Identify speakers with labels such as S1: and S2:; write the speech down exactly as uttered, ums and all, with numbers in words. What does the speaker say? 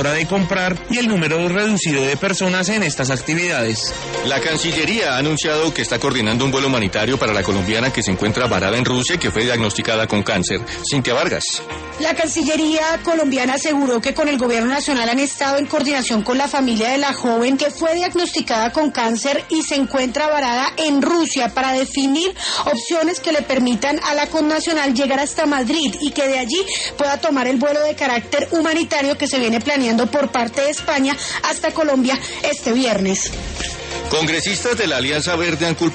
S1: hora de comprar y el número reducido de personas en estas actividades.
S2: La Cancillería ha anunciado que está coordinando un vuelo humanitario para la colombiana que se encuentra varada en Rusia y que fue diagnosticada con cáncer. Cintia Vargas.
S3: La Cancillería colombiana aseguró que con el gobierno nacional han estado en coordinación con la familia de la joven que fue diagnosticada con cáncer y se encuentra varada en Rusia para definir opciones que le permitan a la connacional llegar hasta Madrid y que de allí pueda tomar el vuelo de carácter humanitario que se viene planeando por parte de España hasta Colombia este viernes.
S2: Congresistas de la Alianza Verde han culpado